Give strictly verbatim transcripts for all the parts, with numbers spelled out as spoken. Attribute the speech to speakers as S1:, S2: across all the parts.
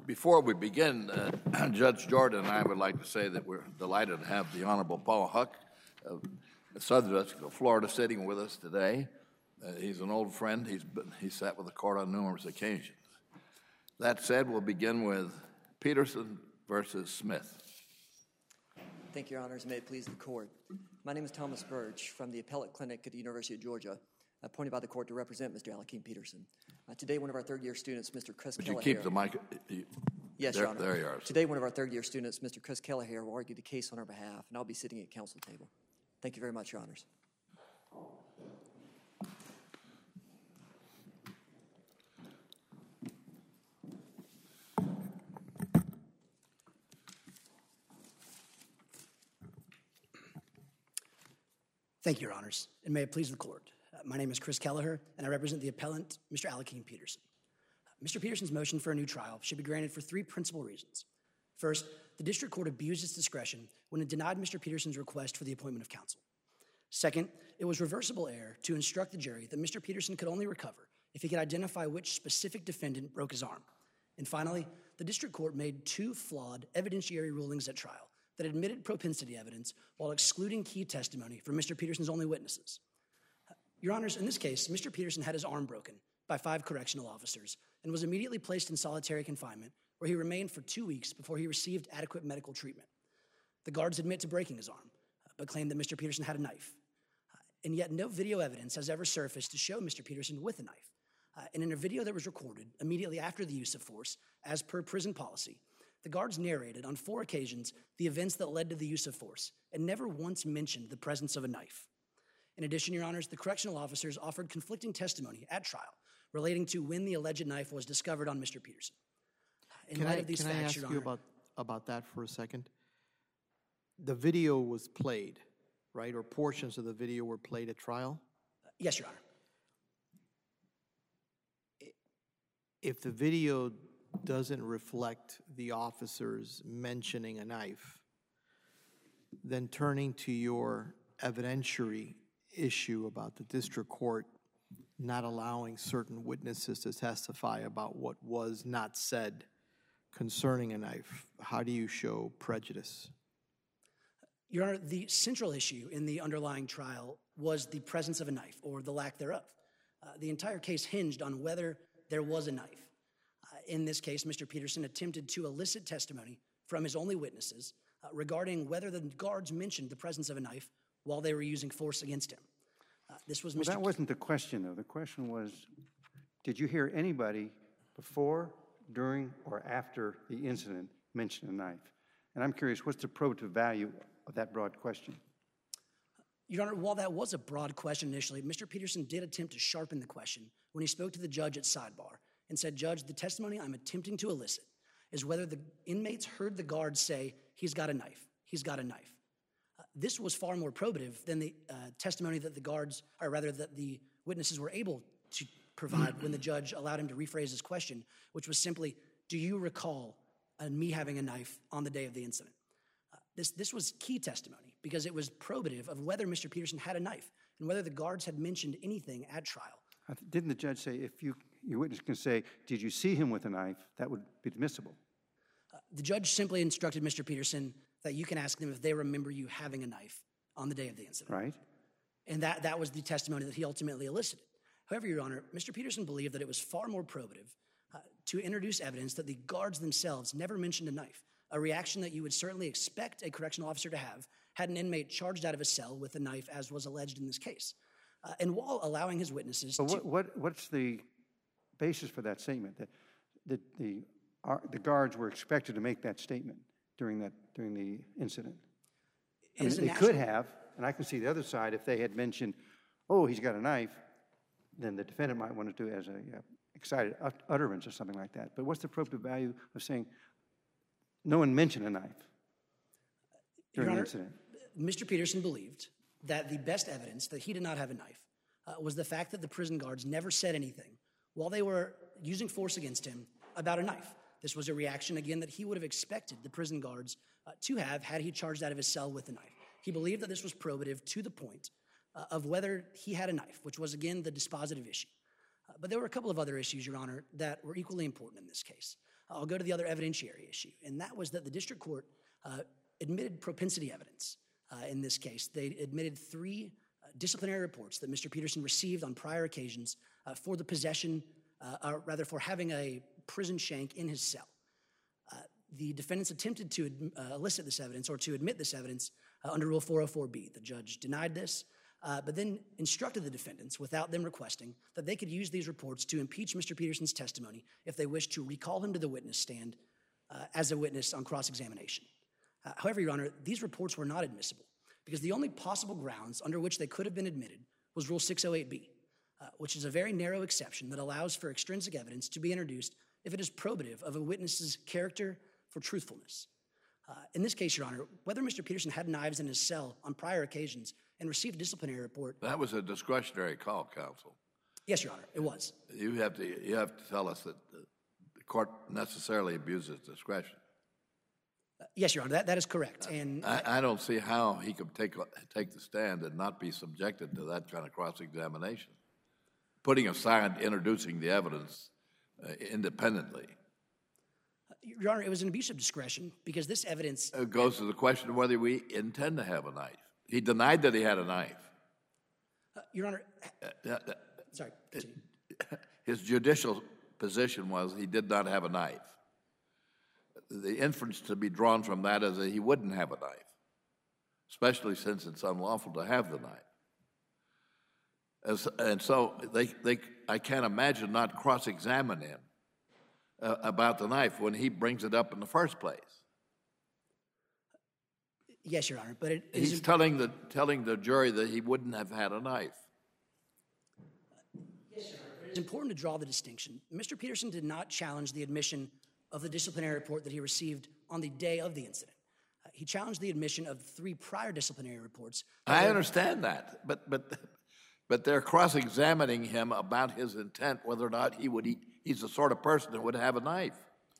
S1: before we begin, uh, Judge Jordan and I would like to say that we're delighted to have the Honorable Paul Huck of the Southern District of Florida sitting with us today. Uh, he's an old friend. He's been, he's sat with the court on numerous occasions. That said, we'll begin with Peterson versus Smith.
S2: Thank you, Your Honors. May it please the Court. My name is Thomas Birch from the Appellate Clinic at the University of Georgia, appointed by the Court to represent Mister Alakeem Peterson. Uh, today, one of our third-year students, Mister Chris
S1: Would
S2: Kelleher.
S1: you keep the mic? You,
S2: yes,
S1: there,
S2: Your Honor.
S1: There you are.
S2: Today, one of our third-year students, Mister Chris Kelleher, will argue the case on our behalf, and I'll be sitting at counsel table. Thank you very much, Your Honors.
S3: Thank you, Your Honors, and may it please the Court. Uh, my name is Chris Kelleher, and I represent the appellant, Mister Alakeem Peterson. Uh, Mister Peterson's motion for a new trial should be granted for three principal reasons. First, the District Court abused its discretion when it denied Mister Peterson's request for the appointment of counsel. Second, it was reversible error to instruct the jury that Mister Peterson could only recover if he could identify which specific defendant broke his arm. And finally, the District Court made two flawed evidentiary rulings at trial that admitted propensity evidence while excluding key testimony from Mister Peterson's only witnesses. Your Honors, in this case, Mister Peterson had his arm broken by five correctional officers and was immediately placed in solitary confinement, where he remained for two weeks before he received adequate medical treatment. The guards admit to breaking his arm, but claim that Mister Peterson had a knife. And yet no video evidence has ever surfaced to show Mister Peterson with a knife. Uh, and in a video that was recorded immediately after the use of force, as per prison policy, the guards narrated on four occasions the events that led to the use of force and never once mentioned the presence of a knife. In addition, Your Honors, the correctional officers offered conflicting testimony at trial relating to when the alleged knife was discovered on Mister Peterson. In
S4: can
S3: light
S4: I,
S3: of these
S4: can
S3: facts,
S4: I ask
S3: Your
S4: you
S3: Honor,
S4: about, about that for a second? The video was played, right? Or portions of the video were played at trial?
S3: Uh, yes, Your Honor.
S4: If the video doesn't reflect the officers mentioning a knife, then turning to your evidentiary issue about the district court not allowing certain witnesses to testify about what was not said concerning a knife, how do you show prejudice?
S3: Your Honor, the central issue in the underlying trial was the presence of a knife, or the lack thereof. Uh, the entire case hinged on whether there was a knife. Uh, in this case, Mister Peterson attempted to elicit testimony from his only witnesses uh, regarding whether the guards mentioned the presence of a knife while they were using force against him. Uh, this was
S5: well,
S3: Mister
S5: that wasn't the question, though. The question was, did you hear anybody before, during, or after the incident mention a knife? And I'm curious, what's the probative value of that broad question?
S3: Your Honor, while that was a broad question initially, Mister Peterson did attempt to sharpen the question when he spoke to the judge at sidebar and said, "Judge, the testimony I'm attempting to elicit is whether the inmates heard the guards say, 'He's got a knife, he's got a knife.'" Uh, this was far more probative than the uh, testimony that the guards, or rather that the witnesses were able to provide when the judge allowed him to rephrase his question, which was simply, "Do you recall uh, me having a knife on the day of the incident?" Uh, this, this was key testimony because it was probative of whether Mister Peterson had a knife and whether the guards had mentioned anything at trial.
S5: Didn't the judge say, if you, your witness can say, did you see him with a knife, that would be admissible?
S3: Uh, the judge simply instructed Mister Peterson that you can ask them if they remember you having a knife on the day of the incident.
S5: Right.
S3: And that, that was the testimony that he ultimately elicited. However, Your Honor, Mister Peterson believed that it was far more probative uh, to introduce evidence that the guards themselves never mentioned a knife, a reaction that you would certainly expect a correctional officer to have had an inmate charged out of a cell with a knife, as was alleged in this case. Uh, and while allowing his witnesses
S5: But
S3: to...
S5: what, what, what's the basis for that statement? That, that the, our, the guards were expected to make that statement during, that, during the incident? I mean,
S3: Is a
S5: they
S3: natural-
S5: could have, and I can see the other side, if they had mentioned, oh, he's got a knife, then the defendant might want to do it as a uh, excited ut- utterance or something like that. But what's the probative value of saying no one mentioned a knife during
S3: Your
S5: the
S3: Honor,
S5: incident?
S3: Mister Peterson believed that the best evidence that he did not have a knife uh, was the fact that the prison guards never said anything while they were using force against him about a knife. This was a reaction, again, that he would have expected the prison guards uh, to have had he charged out of his cell with a knife. He believed that this was probative to the point uh, of whether he had a knife, which was, again, the dispositive issue. Uh, but there were a couple of other issues, Your Honor, that were equally important in this case. I'll go to the other evidentiary issue, and that was that the district court uh, admitted propensity evidence uh, in this case. They admitted three uh, disciplinary reports that Mister Peterson received on prior occasions uh, for the possession, uh, or rather for having a prison shank in his cell. Uh, the defendants attempted to uh, elicit this evidence or to admit this evidence uh, under Rule four oh four B. The judge denied this, uh, but then instructed the defendants, without them requesting, that they could use these reports to impeach Mister Peterson's testimony if they wished to recall him to the witness stand uh, as a witness on cross-examination. Uh, however, Your Honor, these reports were not admissible because the only possible grounds under which they could have been admitted was Rule six oh eight B, uh, which is a very narrow exception that allows for extrinsic evidence to be introduced if it is probative of a witness's character for truthfulness. Uh, in this case, Your Honor, whether Mister Peterson had knives in his cell on prior occasions and received a disciplinary report.
S1: That was a discretionary call, counsel.
S3: Yes, Your Honor, it was.
S1: You have to, you have to tell us that the the court necessarily abuses discretion.
S3: Uh, yes, Your Honor, that, that is correct. And
S1: I, I don't see how he could take, take the stand and not be subjected to that kind of cross-examination, putting aside introducing the evidence uh, independently.
S3: Your Honor, it was an abuse of discretion because this evidence.
S1: It goes to the question of whether we intend to have a knife. He denied that he had a knife.
S3: Uh, Your Honor,
S1: Uh, uh,
S3: sorry, continue.
S1: His judicial position was he did not have a knife. The inference to be drawn from that is that he wouldn't have a knife, especially since it's unlawful to have the knife. As, and so they, they, I can't imagine not cross-examine him uh, about the knife when he brings it up in the first place.
S3: Yes, Your Honor, but it
S1: He's
S3: is.
S1: telling the, telling the jury that he wouldn't have had a knife.
S3: It's important to draw the distinction. Mister Peterson did not challenge the admission of the disciplinary report that he received on the day of the incident. Uh, he challenged the admission of three prior disciplinary reports.
S1: I understand that, but but but they're cross-examining him about his intent, whether or not he would. Eat, he's the sort of person that would have a knife.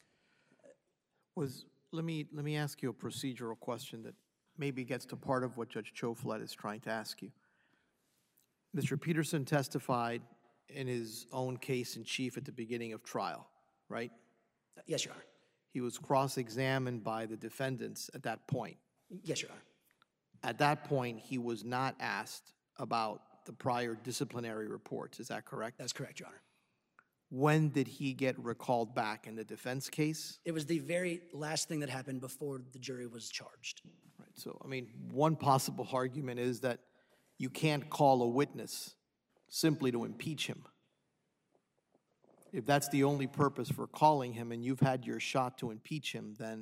S4: Was, let me, let me ask you a procedural question that maybe gets to part of what Judge Choflat is trying to ask you. Mister Peterson testified in his own case in chief at the beginning of trial, right?
S3: Uh, yes, Your Honor.
S4: He was cross-examined by the defendants at that point.
S3: Yes, Your Honor.
S4: At that point, he was not asked about the prior disciplinary reports. Is that correct?
S3: That's correct, Your Honor.
S4: When did he get recalled back in the defense case?
S3: It was the very last thing that happened before the jury was charged.
S4: Right. So, I mean, one possible argument is that you can't call a witness simply to impeach him. If that's the only purpose for calling him and you've had your shot to impeach him, then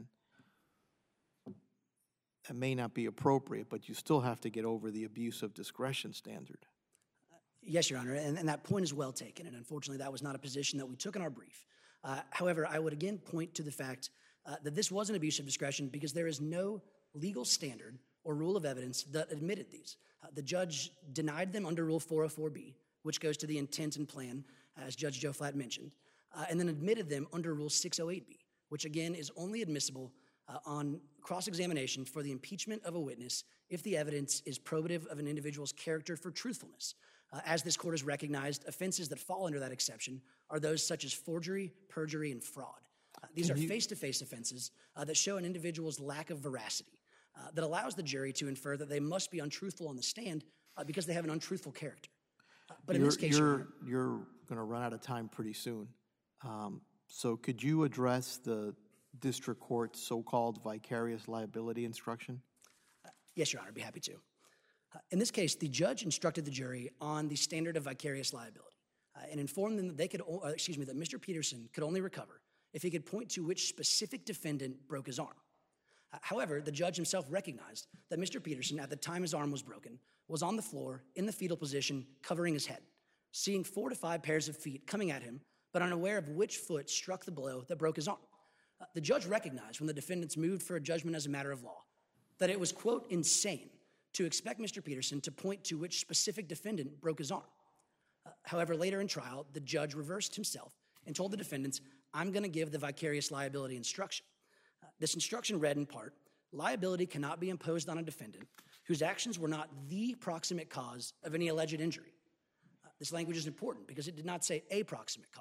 S4: it may not be appropriate, but you still have to get over the abuse of discretion standard.
S3: Yes, Your Honor, and, and that point is well taken, and unfortunately that was not a position that we took in our brief. Uh, however, I would again point to the fact uh, that this was an abuse of discretion because there is no legal standard or rule of evidence that admitted these. Uh, the judge denied them under Rule four oh four B, which goes to the intent and plan, as Judge Choflat mentioned, uh, and then admitted them under Rule six oh eight B, which again is only admissible uh, on cross-examination for the impeachment of a witness if the evidence is probative of an individual's character for truthfulness. Uh, as this court has recognized, offenses that fall under that exception are those such as forgery, perjury, and fraud. Uh, these are face-to-face offenses uh, that show an individual's lack of veracity, uh, that allows the jury to infer that they must be untruthful on the stand uh, because they have an untruthful character. Uh, but in
S4: you're,
S3: this case, Your
S4: you're,
S3: Honor,
S4: you're going to run out of time pretty soon. Um, so could you address the district court's so-called vicarious liability instruction?
S3: uh, yes, Your Honor, I'd be happy to. Uh, in this case, the judge instructed the jury on the standard of vicarious liability uh, and informed them that they could, o- uh, excuse me, that Mister Peterson could only recover if he could point to which specific defendant broke his arm. Uh, however, the judge himself recognized that Mister Peterson, at the time his arm was broken, was on the floor in the fetal position, covering his head, seeing four to five pairs of feet coming at him, but unaware of which foot struck the blow that broke his arm. Uh, the judge recognized when the defendants moved for a judgment as a matter of law that it was, quote, insane to expect Mister Peterson to point to which specific defendant broke his arm. Uh, however, later in trial, the judge reversed himself and told the defendants, I'm going to give the vicarious liability instruction. Uh, this instruction read in part, liability cannot be imposed on a defendant whose actions were not the proximate cause of any alleged injury. Uh, this language is important because it did not say a proximate cause.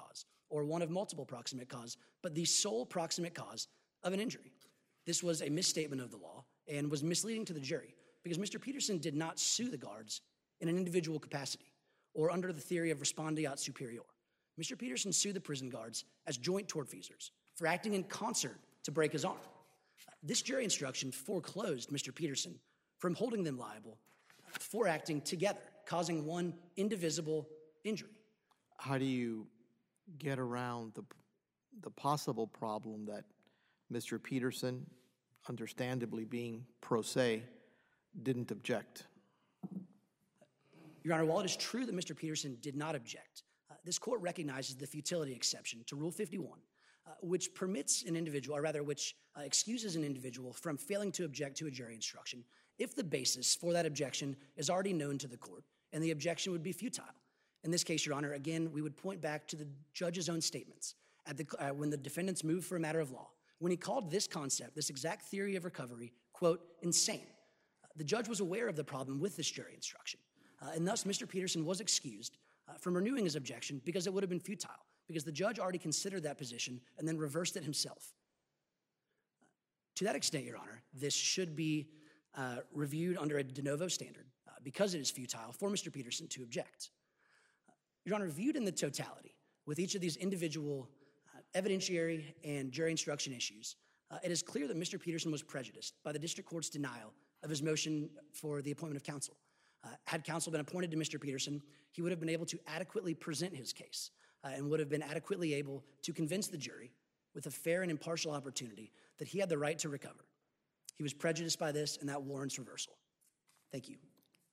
S3: or one of multiple proximate cause, but the sole proximate cause of an injury. This was a misstatement of the law and was misleading to the jury because Mister Peterson did not sue the guards in an individual capacity or under the theory of respondeat superior. Mister Peterson sued the prison guards as joint tortfeasors for acting in concert to break his arm. This jury instruction foreclosed Mister Peterson from holding them liable for acting together, causing one indivisible injury.
S4: How do you get around the, the possible problem that Mister Peterson, understandably being pro se, didn't object?
S3: Your Honor, while it is true that Mister Peterson did not object, uh, this court recognizes the futility exception to Rule fifty-one, uh, which permits an individual, or rather which uh, excuses an individual from failing to object to a jury instruction if the basis for that objection is already known to the court and the objection would be futile. In this case, Your Honor, again, we would point back to the judge's own statements at the, uh, when the defendants moved for a matter of law, when he called this concept, this exact theory of recovery, quote, insane. Uh, the judge was aware of the problem with this jury instruction, uh, and thus Mister Peterson was excused uh, from renewing his objection because it would have been futile, because the judge already considered that position and then reversed it himself. Uh, to that extent, Your Honor, this should be uh, reviewed under a de novo standard uh, because it is futile for Mister Peterson to object. Uh, Your Honor, viewed in the totality, with each of these individual uh, evidentiary and jury instruction issues, uh, it is clear that Mister Peterson was prejudiced by the district court's denial of his motion for the appointment of counsel. Uh, had counsel been appointed to Mister Peterson, he would have been able to adequately present his case uh, and would have been adequately able to convince the jury with a fair and impartial opportunity that he had the right to recover. He was prejudiced by this, and that warrants reversal. Thank you.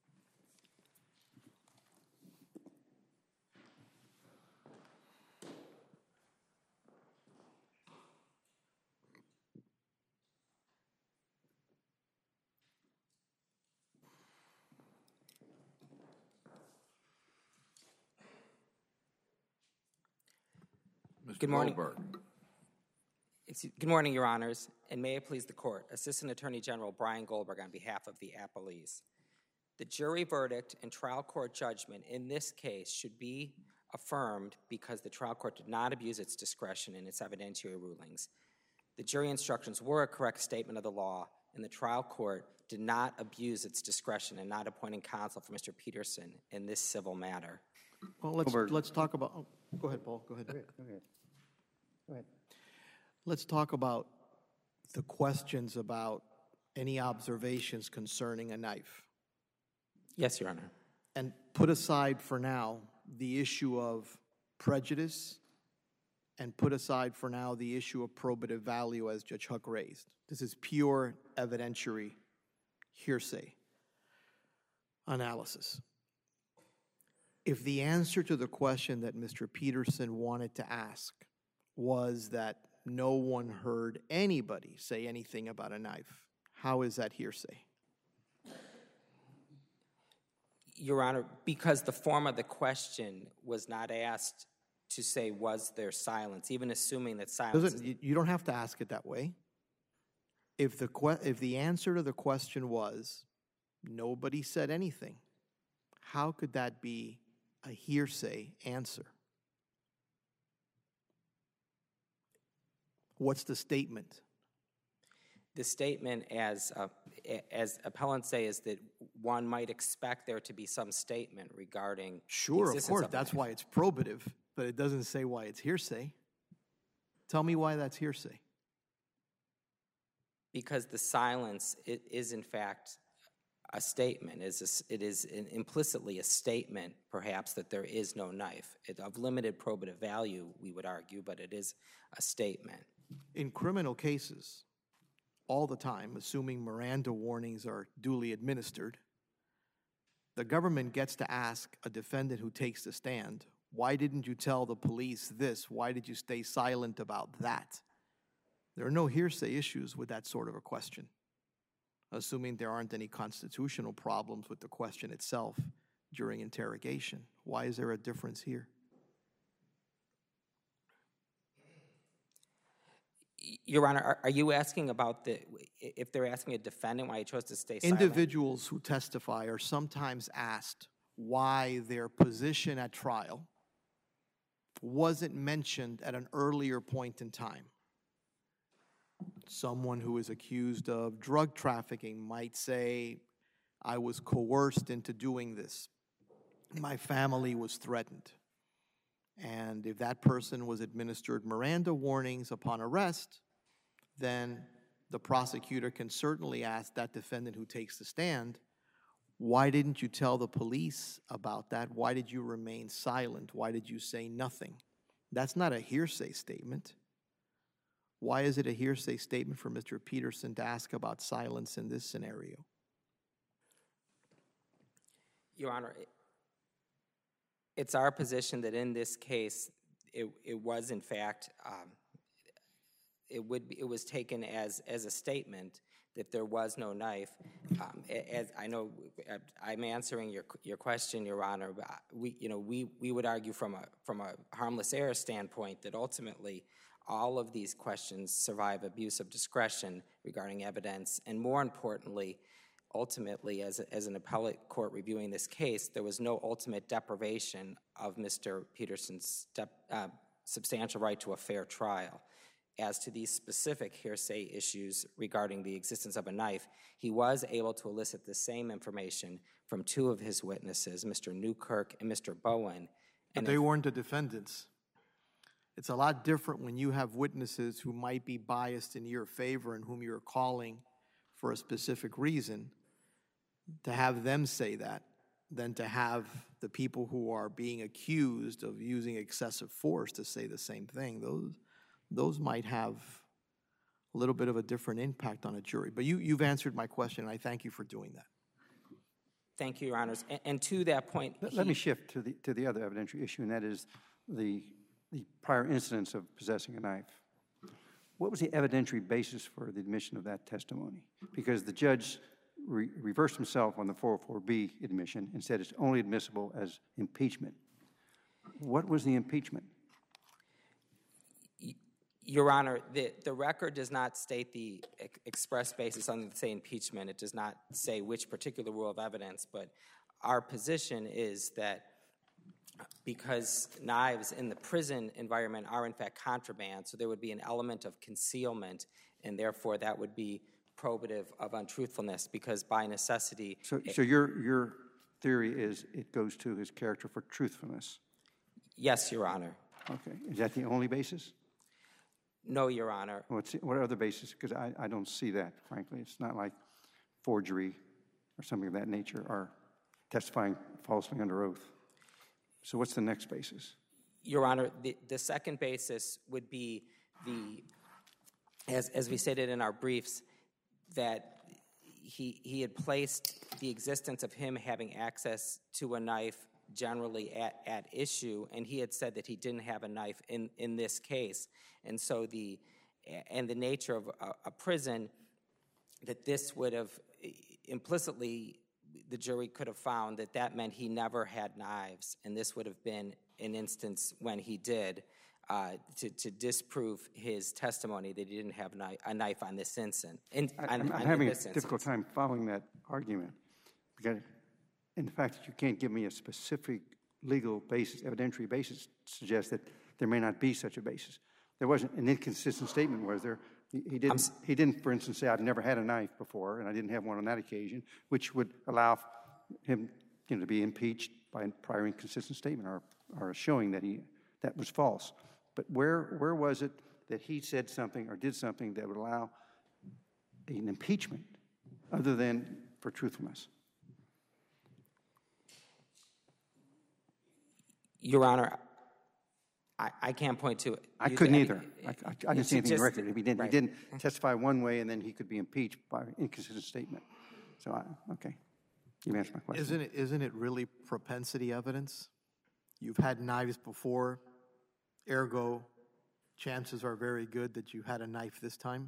S1: Mister
S6: Good morning.
S1: Goldberg.
S6: Excuse- Good morning, Your Honors, and may it please the Court. Assistant Attorney General Brian Goldberg on behalf of the appellees. The jury verdict and trial court judgment in this case should be affirmed because the trial court did not abuse its discretion in its evidentiary rulings. The jury instructions were a correct statement of the law, and the trial court did not abuse its discretion in not appointing counsel for Mister Peterson in this civil matter.
S4: Well, let's,
S5: Goldberg.
S4: let's talk about, oh, go ahead, Paul, go ahead.
S5: Go ahead, go ahead. Go ahead.
S4: Let's talk about the questions about any observations concerning a knife.
S6: Yes, Your Honor.
S4: And put aside for now the issue of prejudice and put aside for now the issue of probative value as Judge Huck raised. This is pure evidentiary hearsay analysis. If the answer to the question that Mister Peterson wanted to ask was that no one heard anybody say anything about a knife, how is that hearsay?
S6: Your Honor, because the form of the question was not asked to say, was there silence, even assuming that silence
S4: Doesn't,
S6: is...
S4: you, you don't have to ask it that way. If the, que- if the answer to the question was, nobody said anything, how could that be a hearsay answer? What's the statement?
S6: The statement, as uh, as appellants say, is that one might expect there to be some statement regarding the
S4: Sure, of
S6: existence
S4: course,
S6: of a
S4: that's
S6: knife.
S4: why it's probative, but it doesn't say why it's hearsay. Tell me why that's hearsay.
S6: Because the silence it is, in fact, a statement. It is, a, it is an, implicitly a statement, perhaps, that there is no knife. It, of limited probative value, we would argue, but it is a statement.
S4: In criminal cases, all the time, assuming Miranda warnings are duly administered, the government gets to ask a defendant who takes the stand, why didn't you tell the police this? Why did you stay silent about that? There are no hearsay issues with that sort of a question, assuming there aren't any constitutional problems with the question itself during interrogation. Why is there a difference here?
S6: Your Honor, are, are you asking about the, if they're asking a defendant why he chose to stay silent?
S4: Individuals who testify are sometimes asked why their position at trial wasn't mentioned at an earlier point in time. Someone who is accused of drug trafficking might say, I was coerced into doing this. My family was threatened. And if that person was administered Miranda warnings upon arrest, then the prosecutor can certainly ask that defendant who takes the stand, why didn't you tell the police about that? Why did you remain silent? Why did you say nothing? That's not a hearsay statement. Why is it a hearsay statement for Mister Peterson to ask about silence in this scenario?
S6: Your Honor, it's our position that in this case, it, it was in fact, um, it would be, it was taken as, as a statement that there was no knife. Um, as I know, I'm answering your your question, Your Honor. But we, you know, we we would argue from a from a harmless error standpoint that ultimately all of these questions survive abuse of discretion regarding evidence, and more importantly, ultimately, as a, as an appellate court reviewing this case, there was no ultimate deprivation of Mister Peterson's step, uh, substantial right to a fair trial. As to these specific hearsay issues regarding the existence of a knife, he was able to elicit the same information from two of his witnesses, Mister Newkirk and Mister Bowen.
S4: But
S6: And
S4: they
S6: if,
S4: weren't the defendants. It's a lot different when you have witnesses who might be biased in your favor and whom you're calling for a specific reason, to have them say that than to have the people who are being accused of using excessive force to say the same thing. Those those might have a little bit of a different impact on a jury. But you, you've answered my question, and I thank you for doing that.
S6: Thank you, Your Honors. And, and to that point,
S5: Let,
S6: he,
S5: let me shift to the, to the other evidentiary issue, and that is the, the prior incidents of possessing a knife. What was the evidentiary basis for the admission of that testimony? Because the judge re reversed himself on the four oh four B admission and said it's only admissible as impeachment. What was the impeachment?
S6: Your Honor, the, the record does not state the ex express basis on the say impeachment. It does not say which particular rule of evidence, but our position is that because knives in the prison environment are in fact contraband, so there would be an element of concealment, and therefore that would be probative of untruthfulness, because by necessity...
S5: So,
S6: it,
S5: so your, your theory is it goes to his character for truthfulness?
S6: Yes, Your Honor.
S5: Okay. Is that the only basis?
S6: No, Your Honor.
S5: What's, what other basis? Because I, I don't see that, frankly. It's not like forgery or something of that nature, or testifying falsely under oath. So what's the next basis?
S6: Your Honor, the, the second basis would be the, as, as we stated in our briefs, that he, he had placed the existence of him having access to a knife generally at, at issue, and he had said that he didn't have a knife in, in this case. And so the, and the nature of a, a prison, that this would have implicitly, the jury could have found that that meant he never had knives, and this would have been an instance when he did, uh, to, to disprove his testimony that he didn't have knife, a knife on this incident. In,
S5: I,
S6: on,
S5: I'm, I'm
S6: on
S5: having a
S6: this
S5: difficult
S6: instance.
S5: time following that argument, because in the fact that you can't give me a specific legal basis, evidentiary basis, suggests that there may not be such a basis. There wasn't an inconsistent statement, was there? He, he didn't, he didn't, for instance, say, I've never had a knife before, and I didn't have one on that occasion, which would allow him, you know, to be impeached by a prior inconsistent statement, or, or showing that he, that was false. But where, where was it that he said something or did something that would allow an impeachment other than for truthfulness?
S6: Your Honor, I, I can't point to it.
S5: I couldn't either. I, I, I didn't see anything in the record. If he didn't,
S6: right.
S5: he didn't testify one way, and then he could be impeached by an inconsistent statement. So, I, okay, you've answered my question.
S4: Isn't it, isn't it really propensity evidence? You've had knives before, ergo, chances are very good that you had a knife this time?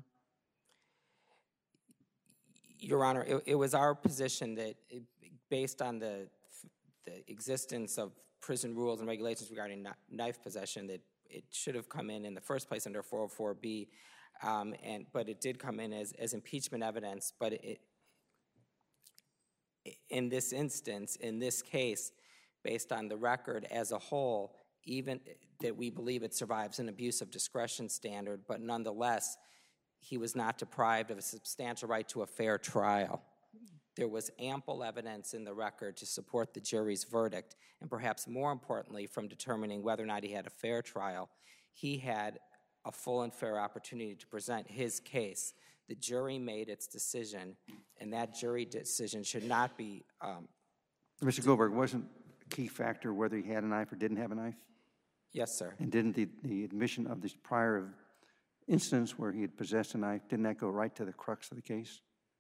S6: Your Honor, it, it was our position that, it, based on the, the existence of prison rules and regulations regarding knife possession, that it should have come in in the first place under four oh four B, um, and but it did come in as, as impeachment evidence. But it, in this instance, in this case, based on the record as a whole, even that we believe it survives an abuse of discretion standard, but nonetheless, he was not deprived of a substantial right to a fair trial. There was ample evidence in the record to support the jury's verdict, and perhaps more importantly, from determining whether or not he had a fair trial, he had a full and fair opportunity to present his case. The jury made its decision, and that jury decision should not be. Um,
S5: Mister Goldberg, wasn't a key factor whether he had a knife or didn't have a knife?
S6: yes, sir.
S5: And didn't the, the admission of this prior instance where he had possessed a knife, didn't that go right to the crux of the case?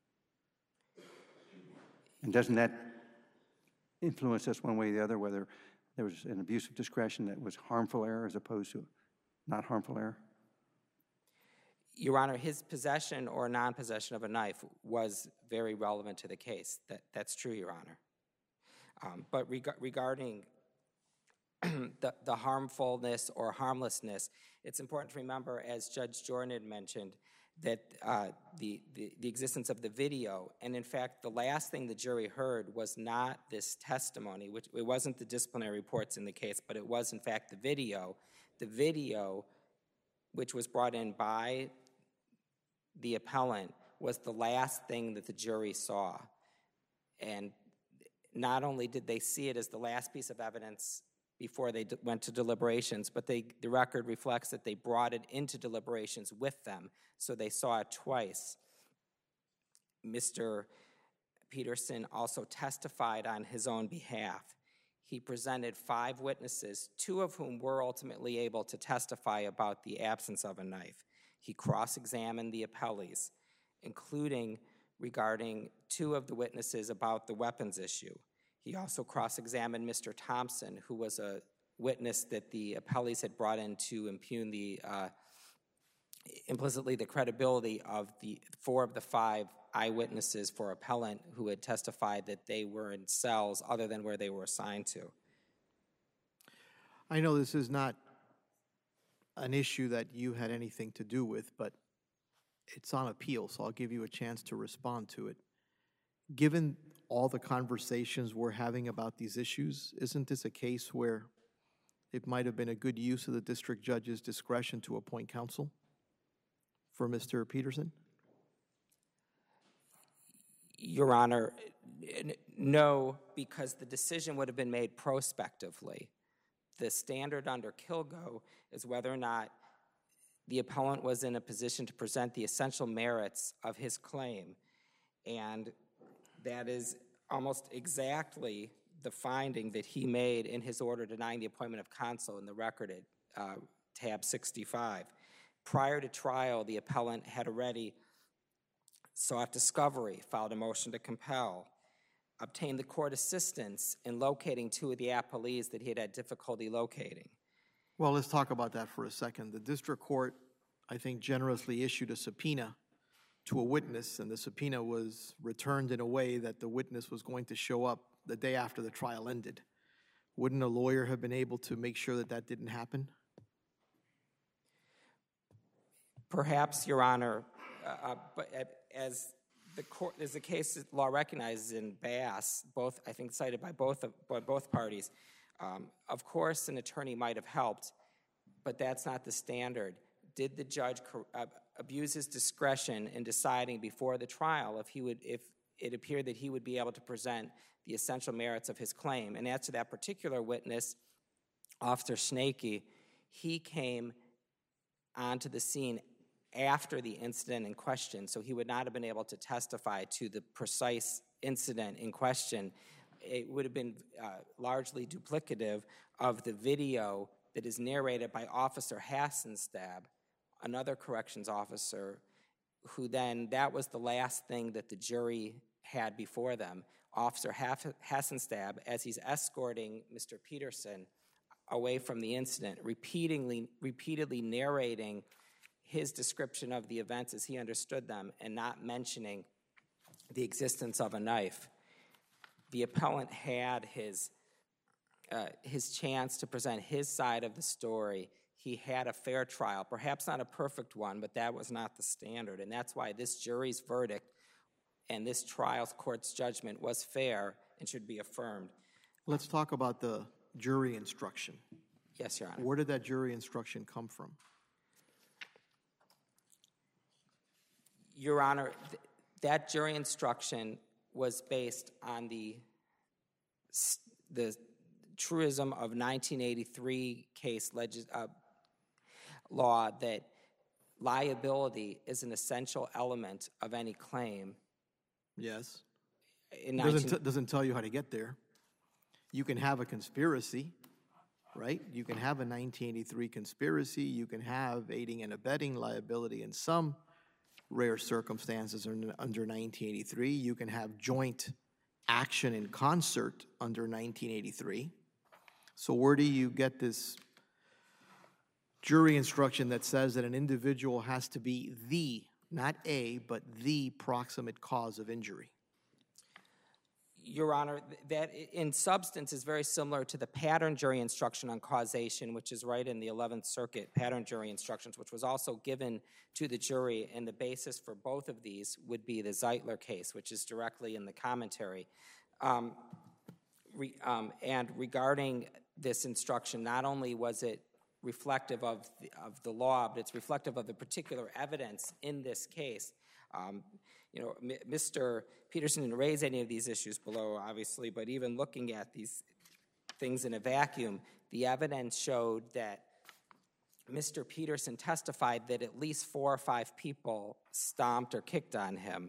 S5: And doesn't that influence us one way or the other, whether there was an abuse of discretion that was harmful error as opposed to not harmful error?
S6: Your Honor, his possession or non-possession of a knife was very relevant to the case. That, that's true, Your Honor. Um, but reg regarding the, the harmfulness or harmlessness, it's important to remember, as Judge Jordan had mentioned, that uh, the, the, the existence of the video, and in fact, the last thing the jury heard was not this testimony, which it wasn't the disciplinary reports in the case, but it was in fact the video. The video, which was brought in by the appellant, was the last thing that the jury saw. And not only did they see it as the last piece of evidence before they went to deliberations, but they, the record reflects that they brought it into deliberations with them, so they saw it twice. Mister Peterson also testified on his own behalf. He presented five witnesses, two of whom were ultimately able to testify about the absence of a knife. He cross-examined the appellees, including regarding two of the witnesses about the weapons issue. He also cross-examined Mister Thompson, who was a witness that the appellees had brought in to impugn the, uh, implicitly the credibility of the four of the five eyewitnesses for appellant who had testified that they were in cells other than where they were assigned to.
S4: I know this is not an issue that you had anything to do with, but it's on appeal, so I'll give you a chance to respond to it. Given all the conversations we're having about these issues, isn't this a case where it might have been a good use of the district judge's discretion to appoint counsel for Mister Peterson?
S6: Your Honor, no, because the decision would have been made prospectively. The standard under Kilgo is whether or not the appellant was in a position to present the essential merits of his claim, and that is almost exactly the finding that he made in his order denying the appointment of counsel in the record at uh, tab sixty-five. Prior to trial, the appellant had already sought discovery, filed a motion to compel, obtained the court assistance in locating two of the appellees that he had had difficulty locating.
S4: Well, let's talk about that for a second. The district court, I think, generously issued a subpoena to a witness, and the subpoena was returned in a way that the witness was going to show up the day after the trial ended. Wouldn't a lawyer have been able to make sure that that didn't happen?
S6: Perhaps, Your Honor, uh, but as the court, as the case that law recognizes in Bass, both I think cited by both of, by both parties, um, of course, an attorney might have helped, but that's not the standard. Did the judge uh, abuse his discretion in deciding before the trial if he would, if it appeared that he would be able to present the essential merits of his claim? And as to that particular witness, Officer Snakey, he came onto the scene after the incident in question, so he would not have been able to testify to the precise incident in question. It would have been uh, largely duplicative of the video that is narrated by Officer Hassenstab, another corrections officer, who then, that was the last thing that the jury had before them. Officer Hassenstab, as he's escorting Mister Peterson away from the incident, repeatedly, repeatedly narrating his description of the events as he understood them and not mentioning the existence of a knife. The appellant had his, uh, his chance to present his side of the story. He had a fair trial, perhaps not a perfect one, but that was not the standard, and that's why this jury's verdict and this trial's court's judgment was fair and should be affirmed.
S4: Let's talk about the jury instruction.
S6: Yes, Your Honor.
S4: Where did that jury instruction come from?
S6: Your Honor, th- that jury instruction was based on the, s- the truism of nineteen eighty-three case legis- uh, law that liability is an essential element of any claim.
S4: Yes.
S6: In
S4: Doesn't,
S6: nineteen
S4: t- doesn't tell you how to get there. You can have a conspiracy, right? You can have a nineteen eighty-three conspiracy. You can have aiding and abetting liability in some rare circumstances un- under nineteen eighty-three. You can have joint action in concert under nineteen eighty-three. So where do you get this jury instruction that says that an individual has to be the, not a, but the proximate cause of injury?
S6: Your Honor, th- that i- in substance is very similar to the pattern jury instruction on causation, which is right in the eleventh Circuit pattern jury instructions, which was also given to the jury, and the basis for both of these would be the Zeitler case, which is directly in the commentary. Um, re, um, and regarding this instruction, not only was it reflective of the, of the law, but it's reflective of the particular evidence in this case. Um, you know, M- Mister Peterson didn't raise any of these issues below, obviously, but even looking at these things in a vacuum, the evidence showed that Mister Peterson testified that at least four or five people stomped or kicked on him.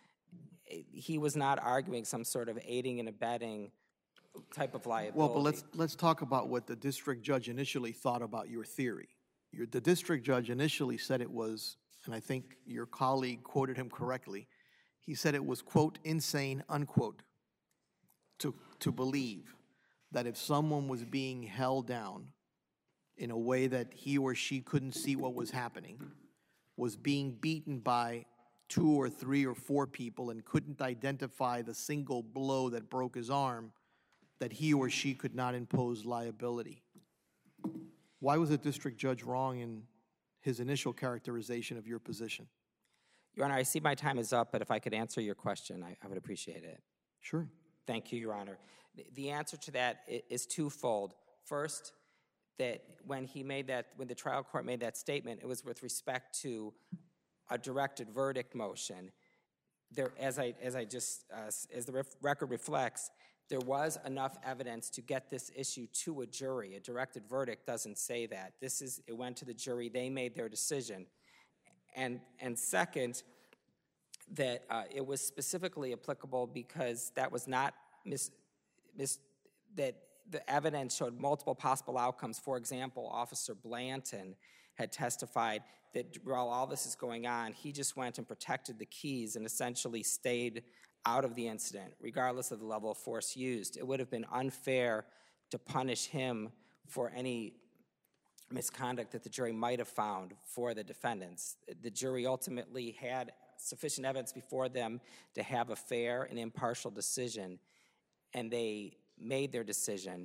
S6: He was not arguing some sort of aiding and abetting type of liability.
S4: Well, but let's, let's talk about what the district judge initially thought about your theory. Your, the district judge initially said it was, and I think your colleague quoted him correctly, he said it was, quote, insane, unquote, to, to believe that if someone was being held down in a way that he or she couldn't see what was happening, was being beaten by two or three or four people and couldn't identify the single blow that broke his arm, that he or she could not impose liability. Why was the district judge wrong in his initial characterization of your position?
S6: Your Honor, I see my time is up, but if I could answer your question, I, I would appreciate it.
S4: Sure.
S6: Thank you, Your Honor. The, the answer to that i- is twofold. First, that when he made that, when the trial court made that statement, it was with respect to a directed verdict motion. There, as I, as I just, uh, s- as the ref- record reflects, there was enough evidence to get this issue to a jury. A directed verdict doesn't say that. This is, it went to the jury, they made their decision. And, and second, that uh, it was specifically applicable because that was not mis, mis, that the evidence showed multiple possible outcomes. For example, Officer Blanton had testified that while all this is going on, he just went and protected the keys and essentially stayed out of the incident, regardless of the level of force used. It would have been unfair to punish him for any misconduct that the jury might have found for the defendants. The jury ultimately had sufficient evidence before them to have a fair and impartial decision, and they made their decision.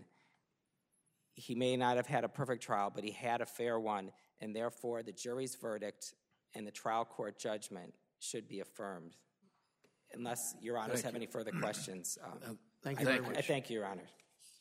S6: He may not have had a perfect trial, but he had a fair one, and therefore the jury's verdict and the trial court judgment should be affirmed. Unless Your Honors have any further questions. Um,
S4: Thank
S6: I,
S4: you very
S6: I
S4: much.
S6: thank you, Your Honors.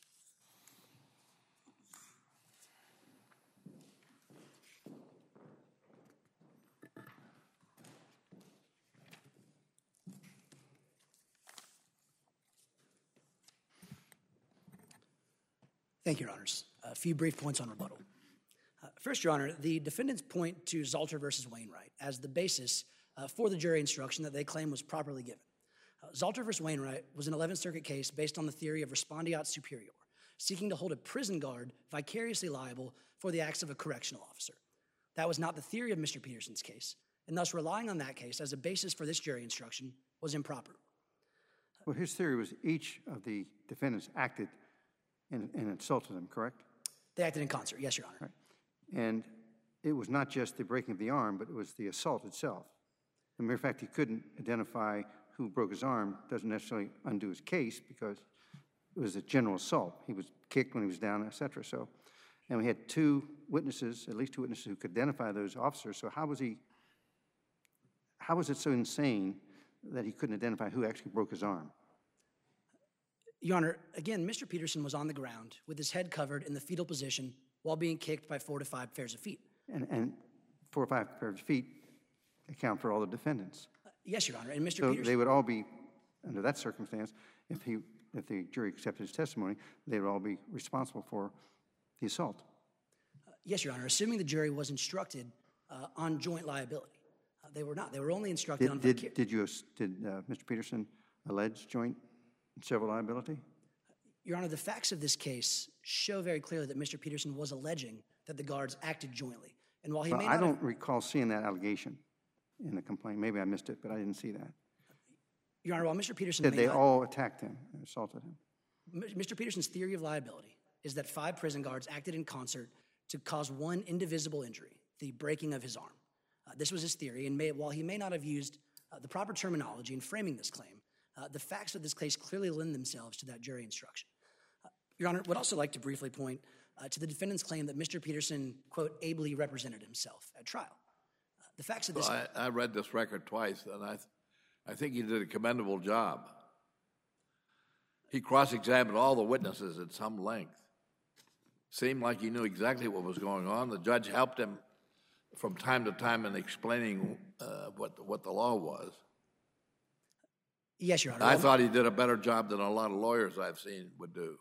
S3: Thank you, Your Honors. A few brief points on rebuttal. Uh, first, Your Honor, the defendants point to Zalter versus Wainwright as the basis uh, for the jury instruction that they claim was properly given. Uh, Zalter versus Wainwright was an eleventh Circuit case based on the theory of respondeat superior, seeking to hold a prison guard vicariously liable for the acts of a correctional officer. That was not the theory of Mister Peterson's case, and thus relying on that case as a basis for this jury instruction was improper.
S5: Well, his theory was each of the defendants acted and, and insulted him, correct?
S3: They acted in concert, yes, Your Honor.
S5: Right. And it was not just the breaking of the arm, but it was the assault itself. The mere fact he couldn't identify who broke his arm doesn't necessarily undo his case because it was a general assault. He was kicked when he was down, et cetera. So, and we had two witnesses, at least two witnesses who could identify those officers. So how was he, how was it so insane that he couldn't identify who actually broke his arm?
S3: Your Honor, again, Mister Peterson was on the ground with his head covered in the fetal position while being kicked by four to five pairs of feet.
S5: And, and four or five pairs of feet account for all the defendants.
S3: Yes, Your Honor, and Mister
S5: So
S3: Peterson.
S5: they would all be, under that circumstance, if he, if the jury accepted his testimony, they would all be responsible for the assault.
S3: Yes, Your Honor, assuming the jury was instructed uh, on joint liability. Uh, they were not. They were only instructed on
S5: Did,
S3: vicar-
S5: did, did you, did uh, Mister Peterson allege joint and several liability?
S3: Your Honor, the facts of this case show very clearly that Mister Peterson was alleging that the guards acted jointly. And while he
S5: Well,
S3: may
S5: I
S3: not
S5: don't
S3: have,
S5: recall seeing that allegation in the complaint. Maybe I missed it, but I didn't see that.
S3: Your Honor, while Mister Peterson
S5: Did
S3: may
S5: they
S3: not,
S5: all attacked him and assaulted him?
S3: M- Mister Peterson's theory of liability is that five prison guards acted in concert to cause one indivisible injury, the breaking of his arm. Uh, this was his theory, and may, while he may not have used uh, the proper terminology in framing this claim, uh, the facts of this case clearly lend themselves to that jury instruction. Uh, Your Honor, would also like to briefly point uh, to the defendant's claim that Mister Peterson, quote, ably represented himself at trial. Uh, the facts of this...
S1: Well, I, I read this record twice, and I, th- I think he did a commendable job. He cross-examined all the witnesses at some length. Seemed like he knew exactly what was going on. The judge helped him from time to time in explaining uh, what, the, what the law was.
S3: Yes, Your Honor.
S1: I
S3: Well,
S1: thought he did a better job than a lot of lawyers I've seen would do.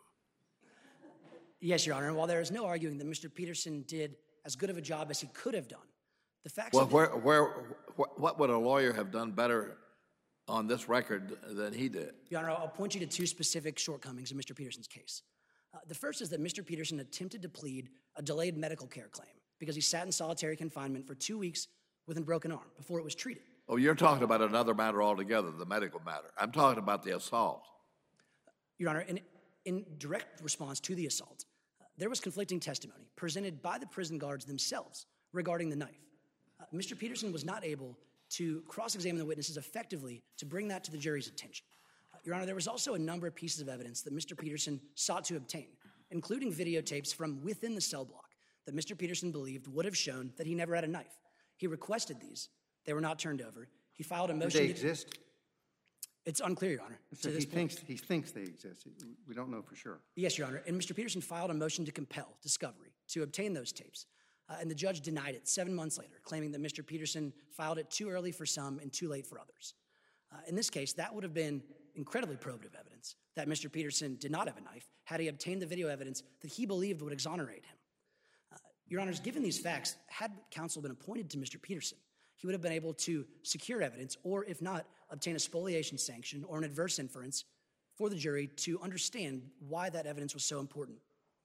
S3: Yes, Your Honor. And while there is no arguing that Mister Peterson did as good of a job as he could have done, the facts
S1: Well,
S3: of the-
S1: where, where, wh- what would a lawyer have done better on this record than he did?
S3: Your Honor, I'll point you to two specific shortcomings in Mister Peterson's case. Uh, the first is that Mister Peterson attempted to plead a delayed medical care claim because he sat in solitary confinement for two weeks with a broken arm before it was treated.
S1: Oh, you're talking about another matter altogether, the medical matter. I'm talking about the assault.
S3: Your Honor, in, in direct response to the assault, uh, there was conflicting testimony presented by the prison guards themselves regarding the knife. Uh, Mister Peterson was not able to cross-examine the witnesses effectively to bring that to the jury's attention. Uh, Your Honor, there was also a number of pieces of evidence that Mister Peterson sought to obtain, including videotapes from within the cell block that Mister Peterson believed would have shown that he never had a knife. He requested these. They were not turned over. He filed a
S5: Do
S3: motion
S5: they
S3: to...
S5: exist?
S3: It's unclear, Your Honor.
S5: So
S3: to
S5: he
S3: this point.
S5: thinks, he thinks they exist. We don't know for sure.
S3: Yes, Your Honor. And Mister Peterson filed a motion to compel discovery to obtain those tapes. Uh, and the judge denied it seven months later, claiming that Mister Peterson filed it too early for some and too late for others. Uh, in this case, that would have been incredibly probative evidence that Mister Peterson did not have a knife had he obtained the video evidence that he believed would exonerate him. Uh, Your Honors, given these facts, had counsel been appointed to Mister Peterson, he would have been able to secure evidence, or if not, obtain a spoliation sanction or an adverse inference for the jury to understand why that evidence was so important.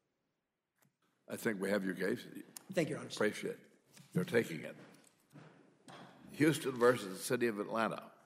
S1: I think we have your case.
S3: Thank you, Your Honor.
S1: Appreciate it. You're taking it. Houston versus the City of Atlanta.